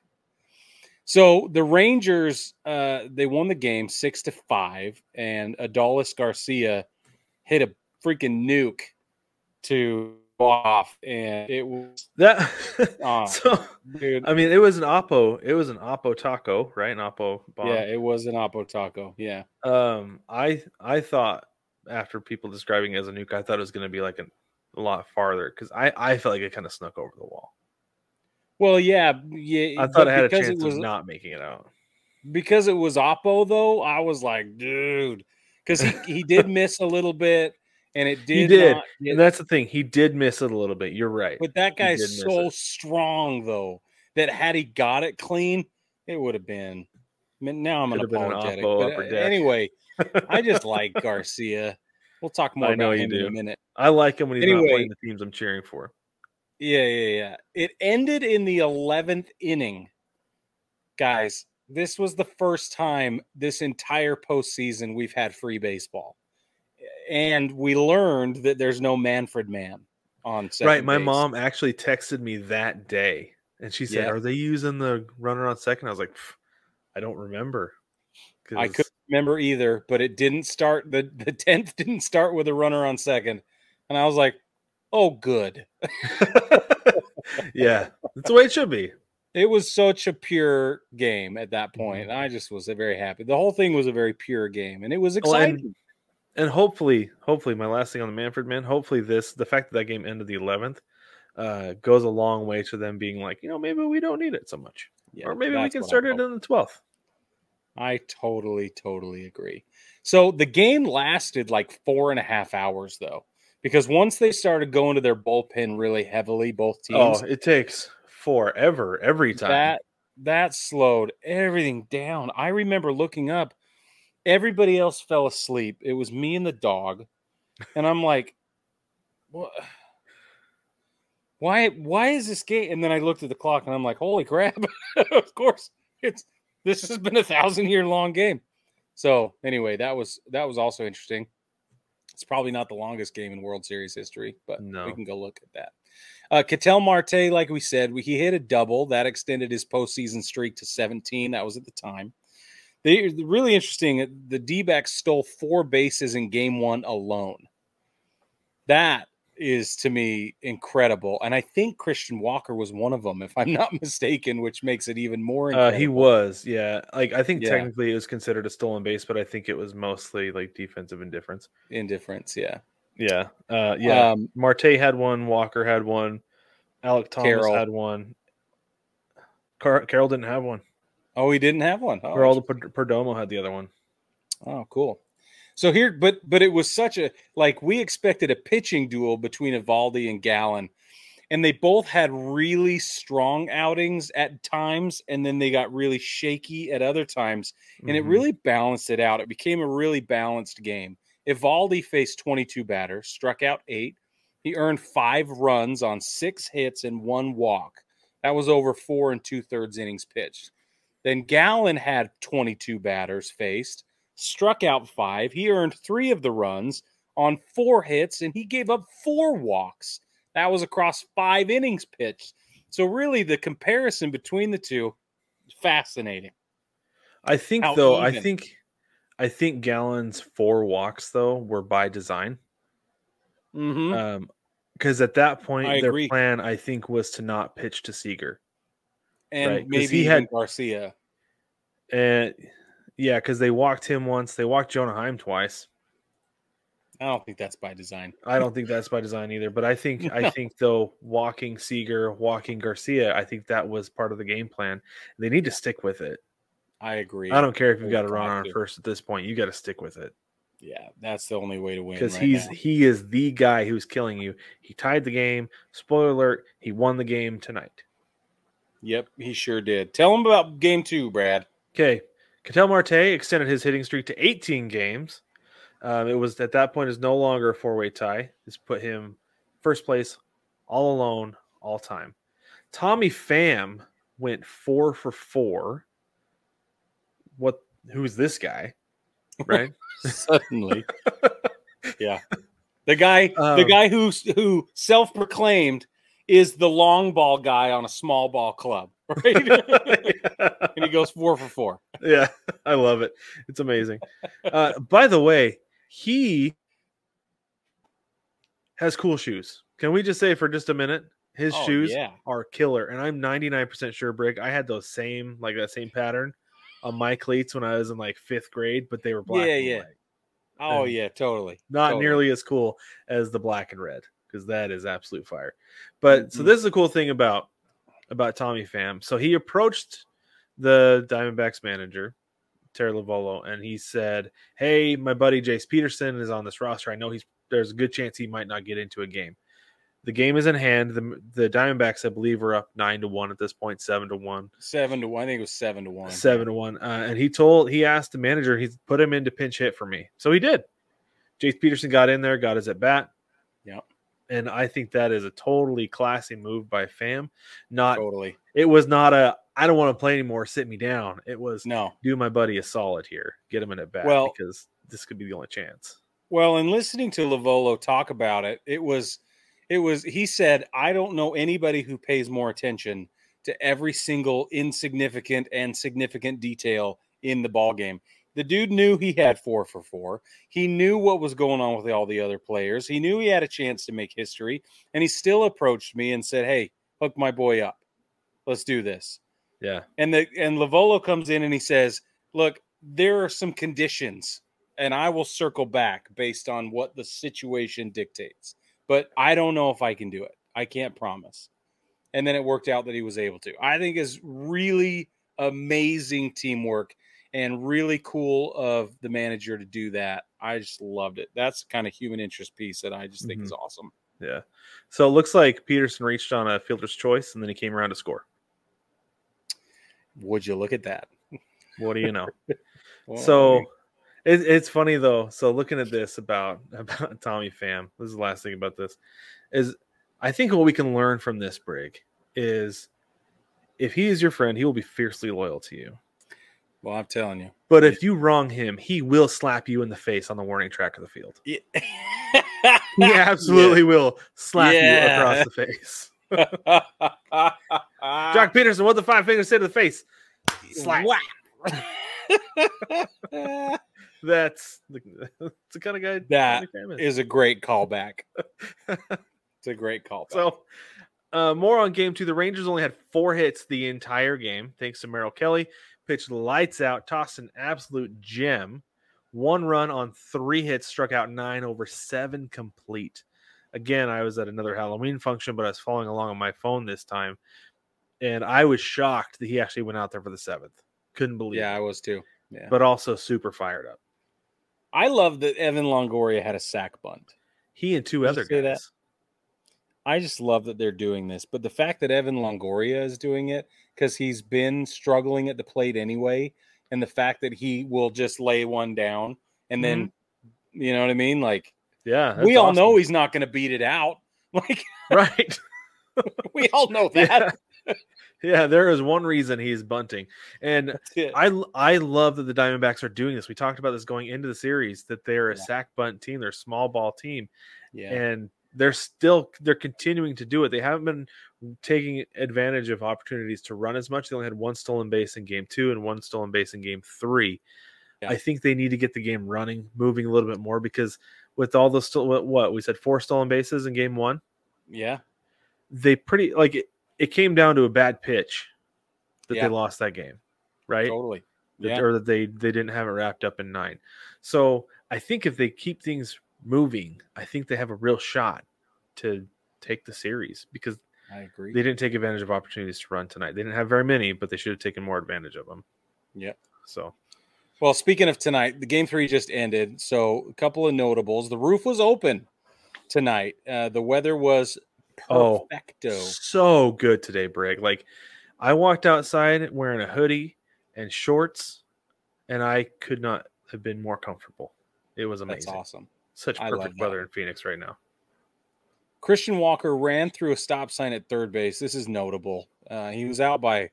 So the Rangers, uh, they won the game six to five, and Adolis Garcia hit a freaking nuke to go off, and it was That uh, so. dude. I mean, it was an Oppo. It was an Oppo taco, right? An Oppo bomb. Yeah, it was an Oppo taco. Yeah, Um, I I thought after people describing it as a nuke, I thought it was going to be like an, a lot farther because I I felt like it kind of snuck over the wall. well, yeah, yeah. I thought but it had a because chance it was of not making it out. because it was Oppo though. I was like, dude, because he he did miss a little bit, and it did. He did, not get- and that's the thing. He did miss it a little bit. You're right. But that He guy's did miss so it. strong, though, that had he got it clean, it would have been. I mean, now I'm Could have been an unapologetic. Oppo But upper uh, deck. anyway, I just like Garcia. We'll talk more I know about you him in do. a minute. I like him when he's not Anyway. playing the teams I'm cheering for. Yeah, yeah, yeah. It ended in the eleventh inning. Guys, this was the first time this entire postseason we've had free baseball. And we learned that there's no Manfred man on second Right. My base. mom actually texted me that day, and she said, Yeah. "Are they using the runner on second?" I was like, "Pff, "I don't remember." I 'Cause- couldn't remember either, but it didn't start. The, the tenth didn't start with a runner on second. And I was like, oh, good. yeah, that's the way it should be. It was such a pure game at that point. I just was very happy. The whole thing was a very pure game, and it was Well, and- exciting. And hopefully, hopefully, my last thing on the Manfred man, hopefully this, the fact that that game ended the eleventh, uh, goes a long way to them being like, you know, maybe we don't need it so much. Yeah, or maybe we that's can what I start it hope. on the twelfth. I totally, totally agree. So the game lasted like four and a half hours, though, because once they started going to their bullpen really heavily, both teams, Oh, it takes forever every time. that that slowed everything down. I remember looking up, everybody else fell asleep. It was me and the dog, and I'm like, what? Why? Why is this game? And then I looked at the clock, and I'm like, holy crap! Of course, it's this has been a thousand year long game. So anyway, that was that was also interesting. It's probably not the longest game in World Series history, but No. we can go look at that. Uh, Ketel Marte, like we said, we, he hit a double that extended his postseason streak to seventeen. That was at the time. They really interesting. The D-backs stole four bases in game one alone. That is to me incredible. And I think Christian Walker was one of them, if I'm not mistaken, which makes it even more incredible. Uh, he was, yeah. Like I think Yeah. technically it was considered a stolen base, but I think it was mostly like defensive indifference. Indifference, yeah. Yeah. Uh, yeah. Um, Marte had one, Walker had one, Alec Thomas Carroll. had one. Car- Carroll didn't have one. Oh, he didn't have one. Oh, Geraldo Per- Perdomo had the other one. Oh, cool. So here, but but it was such a, like, we expected a pitching duel between Eovaldi and Gallen, and they both had really strong outings at times, and then they got really shaky at other times, and it Mhm. really balanced it out. It became a really balanced game. Eovaldi faced twenty-two batters, struck out eight. He earned five runs on six hits and one walk. That was over four and two-thirds innings pitched. Then Gallen had twenty-two batters faced, struck out five. He earned three of the runs on four hits, and he gave up four walks. That was across five innings pitched. So really the comparison between the two, fascinating. I think How though, I even. think I think Gallen's four walks though were by design. Mm-hmm. Um, because at that point I their agree. plan, I think, was to not pitch to Seager. and right, 'cause maybe he even had- Garcia. And yeah, because they walked him once, they walked Jonah Heim twice. I don't think that's by design. I don't think that's by design either, but I think No. I think though walking Seager, walking Garcia, I think that was part of the game plan. They need to stick with it. I agree. I don't care if you've got to We'll run have on to. first at this point. You got to stick with it Yeah, that's the only way to win. because right he's now. he is the guy who's killing you. He tied the game. Spoiler alert: he won the game tonight. Yep, he sure did. Tell him about game two, Brad. Okay, Ketel Marte extended his hitting streak to eighteen games. Um, it was at that point is no longer a four-way tie. This put him first place, all alone, all time. Tommy Pham went four for four. What? Who's this guy? Right? Suddenly. Yeah. The guy the Um, guy who who self-proclaimed is the long ball guy on a small ball club, right? And he goes four for four. Yeah, I love it. It's amazing. Uh, by the way, he has cool shoes. Can we just say for just a minute, his Oh, shoes yeah. are killer, and I'm ninety-nine percent sure, Brig, I had those same like that same pattern on my cleats when I was in like fifth grade, but they were black Yeah, and yeah. white. Oh And yeah, totally. Not Totally. nearly as cool as the black and red because that is absolute fire. But so Mhm. this is a cool thing about about Tommy Pham. So he approached the Diamondbacks manager, Terry Lovolo, and he said, "Hey, my buddy Jace Peterson is on this roster. I know he's there's a good chance he might not get into a game. The game is in hand. The the Diamondbacks, I believe, are up nine to one at this point, seven to one, Seven to one. I think it was seven to one. seven to one. Uh, and he told he asked the manager, he put him in to pinch hit for me. So he did. Jace Peterson got in there, got his at bat. Yep. And I think that is a totally classy move by Pham. Not Totally. it was not a I don't want to play anymore, sit me down. It was No. do my buddy a solid here, get him in at bat Well- because this could be the only chance. Well, in listening to Lovolo talk about it, it was, it was. He said, "I don't know anybody who pays more attention to every single insignificant and significant detail in the ball game." The dude knew he had four for four. He knew what was going on with all the other players. He knew he had a chance to make history, and he still approached me and said, "Hey, hook my boy up. Let's do this." Yeah. And the and Lovolo comes in and he says, "Look, there are some conditions, and I will circle back based on what the situation dictates. But I don't know if I can do it. I can't promise." And then it worked out that he was able to. I think is really amazing teamwork and really cool of the manager to do that. I just loved it. That's the kind of human interest piece that I just think is awesome. Yeah. So it looks like Peterson reached on a fielder's choice and then he came around to score. Would you look at that? What do you know? Well, So it, it's funny though. So looking at this about, about Tommy Pham, this is the last thing about this, is I think what we can learn from this, Brig, is if he is your friend, he will be fiercely loyal to you. well, I'm telling you. But if you wrong him, he will slap you in the face on the warning track of the field. Yeah. He absolutely will slap you Yeah. across the face. Jock Jock Peterson, what the five fingers say to the face? Slap. That's the, that's the kind of guy. That kind of is a great callback. It's a great callback. So, uh, more on game two. The Rangers only had four hits the entire game, thanks to Merrill Kelly. Pitched lights out, tossed an absolute gem. One run on three hits, struck out nine over seven complete. Again, I was at another Halloween function, but I was following along on my phone this time. And I was shocked that he actually went out there for the seventh. Couldn't believe yeah, it. I was too. Yeah. But also super fired up. I love that Evan Longoria had a sack bunt. He and two Did other you say guys. that? I just love that they're doing this. But the fact that Evan Longoria is doing it, because he's been struggling at the plate anyway, and the fact that he will just lay one down and then, mm-hmm. you know what I mean? Like, yeah, we all awesome. know he's not going to beat it out. Like, right. We all know that. Yeah. yeah, there is one reason he's bunting. And I I love that the Diamondbacks are doing this. We talked about this going into the series, that they're a yeah. sack bunt team. They're a small ball team. Yeah. And they're still they're continuing to do it. They haven't been taking advantage of opportunities to run as much. They only had one stolen base in game two and one stolen base in game three. Yeah. I think they need to get the game running, moving a little bit more, because with all the st- what, what we said, four stolen bases in game one. Yeah. They pretty like it, it came down to a bad pitch that yeah. they lost that game. Right. Totally. That, yeah. Or that they, they didn't have it wrapped up in nine. So I think if they keep things moving, I think they have a real shot to take the series, because I agree. They didn't take advantage of opportunities to run tonight. They didn't have very many, but they should have taken more advantage of them. Yeah. So, well, speaking of tonight, the game three just ended. So a couple of notables. The roof was open tonight. Uh, the weather was perfecto. Oh, so good today, Brig. Like, I walked outside wearing a hoodie and shorts, and I could not have been more comfortable. It was amazing. That's awesome. Such perfect weather in Phoenix right now. Christian Walker ran through a stop sign at third base. This is notable. Uh, he was out by,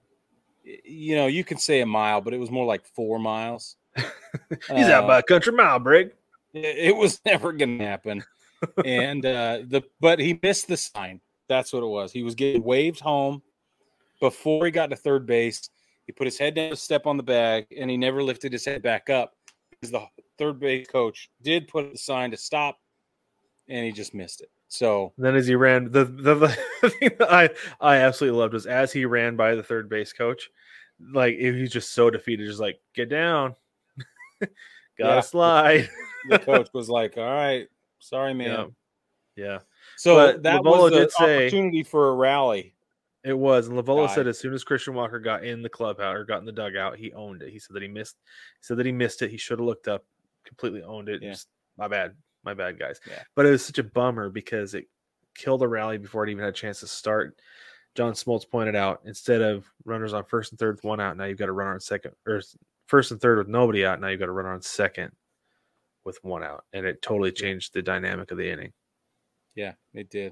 you know, you can say a mile, but it was more like four miles. He's uh, out by a country mile, Brig. It, it was never going to happen. and uh, the but he missed the sign. That's what it was. He was getting waved home before he got to third base. He put his head down to step on the bag, and he never lifted his head back up because the third base coach did put the sign to stop, and he just missed it. So and then as he ran, the, the, the thing that I, I absolutely loved was as he ran by the third base coach, like he was just so defeated, just like, get down. Gotta yeah. slide. The coach was like, all right, sorry, man. Yeah. yeah. So but that Lovello was an did say, opportunity for a rally. It was. And Lovello said as soon as Christian Walker got in the clubhouse or got in the dugout, he owned it. He said that he missed, he said that he missed it. He should have looked up, completely owned it. Yeah. Just, my bad. My bad, guys. Yeah. But it was such a bummer because it killed a rally before it even had a chance to start. John Smoltz pointed out, instead of runners on first and third with one out, now you've got a runner on second, or first and third with nobody out. Now you've got a runner on second with one out. And it totally changed the dynamic of the inning. Yeah, it did.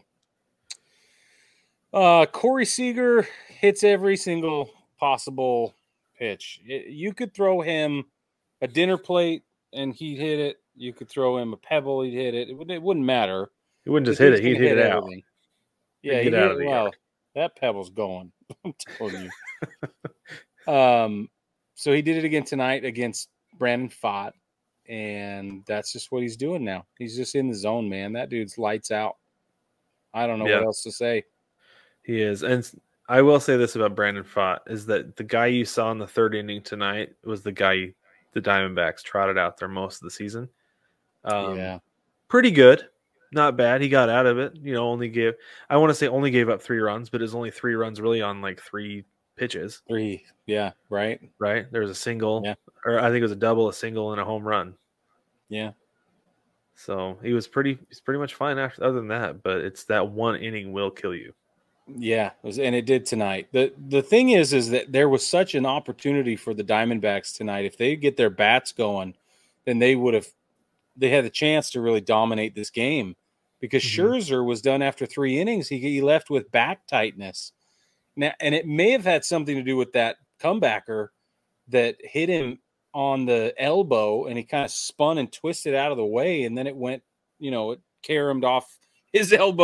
Uh, Corey Seager hits every single possible pitch. It, you could throw him a dinner plate and he'd hit it. You could throw him a pebble, he'd hit it. It, would, it wouldn't matter. He wouldn't just hit it, he'd hit, hit it out. Yeah, he'd he get hit out of the well. yard. That pebble's going. I'm telling you. um, so he did it again tonight against Brandon Pfaadt, and that's just what he's doing now. He's just in the zone, man. That dude's lights out. I don't know yeah. what else to say. He is. And I will say this about Brandon Pfaadt, is that the guy you saw in the third inning tonight was the guy the Diamondbacks trotted out there most of the season. Um, yeah. Pretty good. Not bad. He got out of it. You know, only gave, I want to say only gave up three runs, but it was only three runs really on like three pitches. Three. Yeah. Right. Right. There was a single, yeah. or I think it was a double, a single, and a home run. Yeah. So he was pretty, he's pretty much fine after, other than that, but it's that one inning will kill you. Yeah. It was, and it did tonight. The, the thing is, is that there was such an opportunity for the Diamondbacks tonight. If they get their bats going, then they would have, they had the chance to really dominate this game, because mm-hmm. Scherzer was done after three innings. He, he left with back tightness. Now, and it may have had something to do with that comebacker that hit him on the elbow, and he kind of spun and twisted out of the way, and then it went, you know, it caromed off his elbow,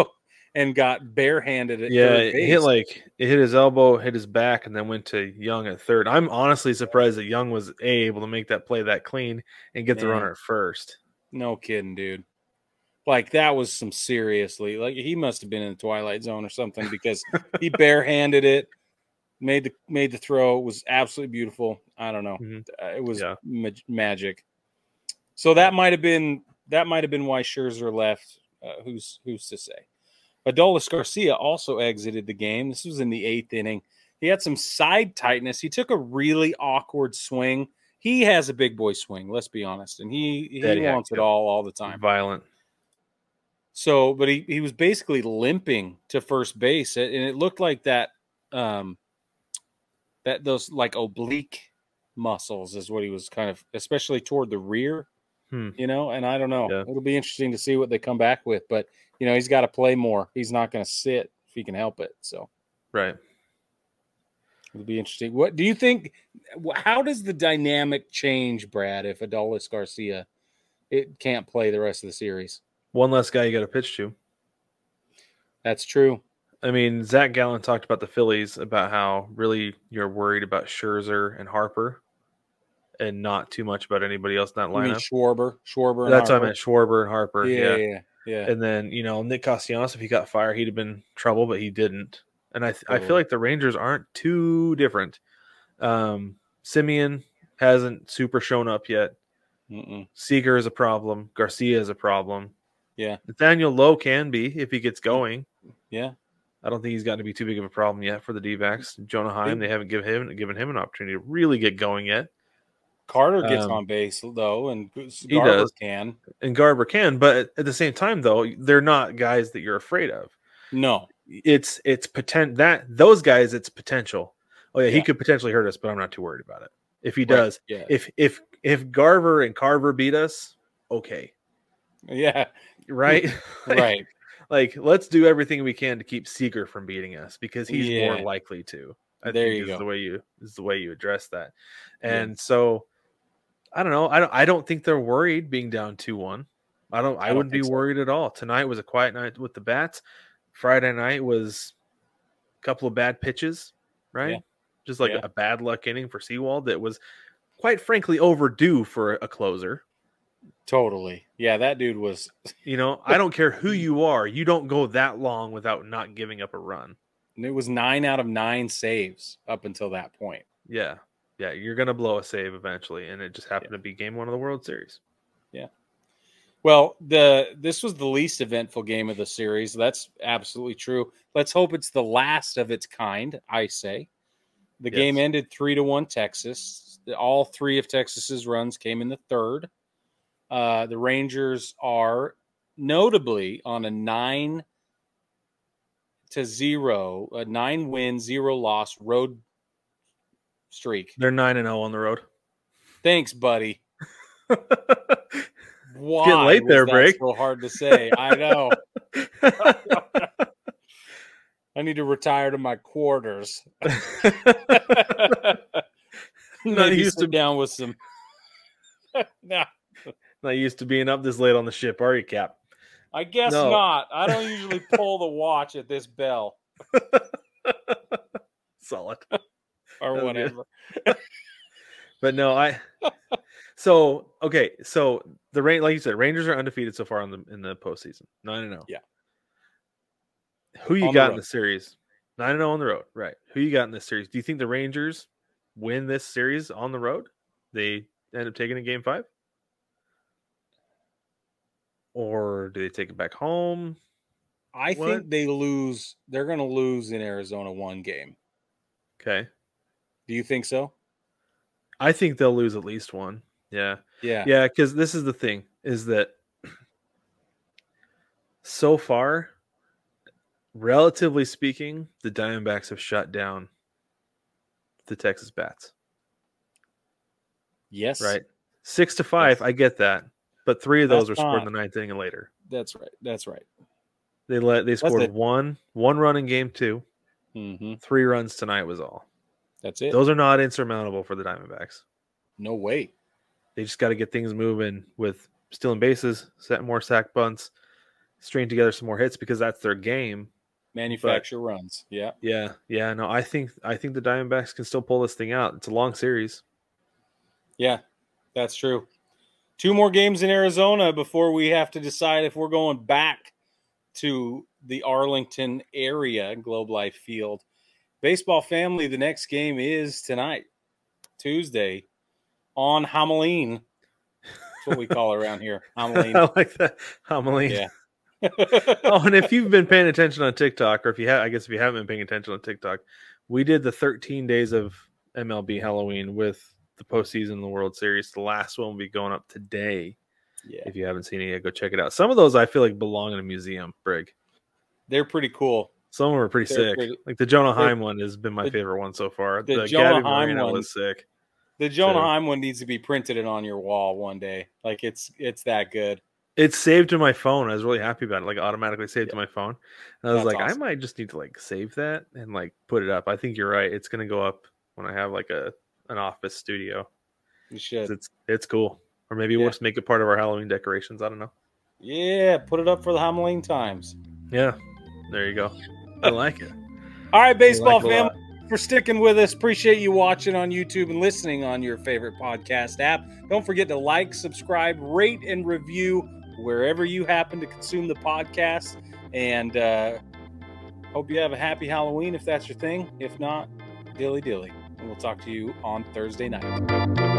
and got barehanded at Yeah, third it base. hit like it hit his elbow, hit his back, and then went to Young at third. I'm honestly surprised that Young was a, able to make that play that clean and get the Man. runner at first. No kidding, dude. Like that was some seriously like he must have been in the Twilight Zone or something because he barehanded it, made the made the throw. It was absolutely beautiful. I don't know. Mhm. Uh, it was Yeah. ma- magic. So that might have been that might have been why Scherzer left. Uh, who's who's to say? Adolis Garcia also exited the game. This was in the eighth inning. He had some side tightness. He took a really awkward swing. He has a big boy swing, let's be honest, and he he Daddy hack, wants it yep. all all the time. Violent. So, but he, he was basically limping to first base, and it looked like that um that those like oblique muscles is what he was kind of, especially toward the rear, Hmm. you know. And I don't know. Yeah. It'll be interesting to see what they come back with, but you know, he's got to play more. He's not going to sit if he can help it. So Right. it'll be interesting. What do you think? How does the dynamic change, Brad, if Adolis Garcia it can't play the rest of the series? One less guy you got to pitch to. That's true. I mean, Zach Gallen talked about the Phillies, about how really you're worried about Scherzer and Harper and not too much about anybody else in that You mean lineup. Schwarber, Schwarber, and That's what I Harper? meant, Schwarber and Harper. Yeah, Yeah. yeah, yeah. And then, you know, Nick Castellanos, if he got fired, he'd have been trouble, but he didn't. And I, th- I feel Totally. like the Rangers aren't too different. Um, Simeon hasn't super shown up yet. Mm-mm. Seager is a problem. Garcia is a problem. Yeah, Nathaniel Lowe can be if he gets going. yeah. I don't think he's gotten to be too big of a problem yet for the D-backs. Jonah Heim, they haven't given him given him an opportunity to really get going yet. Carter gets Um, on base though, and Garber does. can. And Garber can, but at the same time, though, they're not guys that you're afraid of. No, It's it's potent that those guys, it's potential. Oh yeah, he Yeah. could potentially hurt us, but I'm not too worried about it. If he Right. does, Yeah, if if if Garver and Carver beat us, okay, yeah, right, right. Like, let's do everything we can to keep Seager from beating us because he's Yeah. more likely to. I There think you is go. the way you is the way you address that. Yeah. And so, I don't know. I don't. I don't think they're worried being down two one. I don't. I, I don't wouldn't be think so. worried at all. Tonight was a quiet night with the bats. Friday night was a couple of bad pitches, right? Yeah. Just like Yeah. a bad luck inning for Sewald that was, quite frankly, overdue for a closer. Totally. Yeah, that dude was. You know, I don't care who you are. You don't go that long without not giving up a run. It was nine out of nine saves up until that point. Yeah. Yeah. You're going to blow a save eventually. And it just happened Yeah. to be game one of the World Series. Well, the this was the least eventful game of the series. That's absolutely true. Let's hope it's the last of its kind. I say the Yes. game ended three to one Texas. All three of Texas's runs came in the third. Uh, the Rangers are notably on a nine to zero, a nine win, zero loss road streak. They're nine and oh on the road. Thanks, buddy. Why getting late was there, that Break. so hard to say? I know. I need to retire to my quarters. Maybe used sit to- down with some. No, Not used to being up this late on the ship, are you, Cap? I guess No. not. I don't usually pull the watch at this bell Solid. or That's whatever. But no, I. So okay, so the rain, like you said, Rangers are undefeated so far in the in the postseason, nine and zero. Yeah. Who you On the got in road. the series? Nine and zero on the road, right? Who you got in this series? Do you think the Rangers win this series on the road? They end up taking a game five, or do they take it back home? I What? think they lose. They're going to lose in Arizona one game. Okay, Do you think so? I think they'll lose at least one. Yeah. Yeah. Yeah, because this is the thing, is that so far, relatively speaking, the Diamondbacks have shut down the Texas Bats, Yes. right? Six to five, Yes. I get that. But three of those That's were scored in not- the ninth inning and later. That's right. That's right. They let they scored it. one one run in game two, hmm three runs tonight was all. That's it. Those are not insurmountable for the Diamondbacks. No way. They just got to get things moving with stealing bases, set more sack bunts, string together some more hits because that's their game. Manufacture but, runs. Yeah. Yeah. Yeah. No, I think I think the Diamondbacks can still pull this thing out. It's a long series. Yeah, that's true. Two more games in Arizona before we have to decide if we're going back to the Arlington area, Globe Life Field. Baseball family, the next game is tonight, Tuesday, on Hamelin. That's what we call it around here. Hamelin. I like that. Hamelin. Yeah. Oh, and if you've been paying attention on TikTok, or if you have, I guess if you haven't been paying attention on TikTok, we did the thirteen days of M L B Halloween with the postseason in the World Series. The last one will be going up today. Yeah. If you haven't seen it yet, go check it out. Some of those I feel like belong in a museum, Brig. They're pretty cool. Some of them are pretty They're sick. pretty, like the Jonah Heim one has been my the, favorite one so far. The, the Jonah Gabby Heim Moreno one was sick. The Jonah so, Heim one needs to be printed and on your wall one day. Like it's it's that good. It's saved to my phone. I was really happy about it. Like automatically saved yeah. to my phone. And I was That's like, awesome. I might just need to like save that and like put it up. I think you're right. It's gonna go up when I have like a an office studio. You should. It's it's cool. Or maybe yeah. we'll just make it part of our Halloween decorations. I don't know. Yeah, put it up for the Hamelin times. Yeah. There you go. I like it. All right, baseball like family, for sticking with us. Appreciate you watching on YouTube and listening on your favorite podcast app. Don't forget to like, subscribe, rate, and review wherever you happen to consume the podcast. And uh, hope you have a happy Halloween if that's your thing. If not, dilly dilly. And we'll talk to you on Thursday night.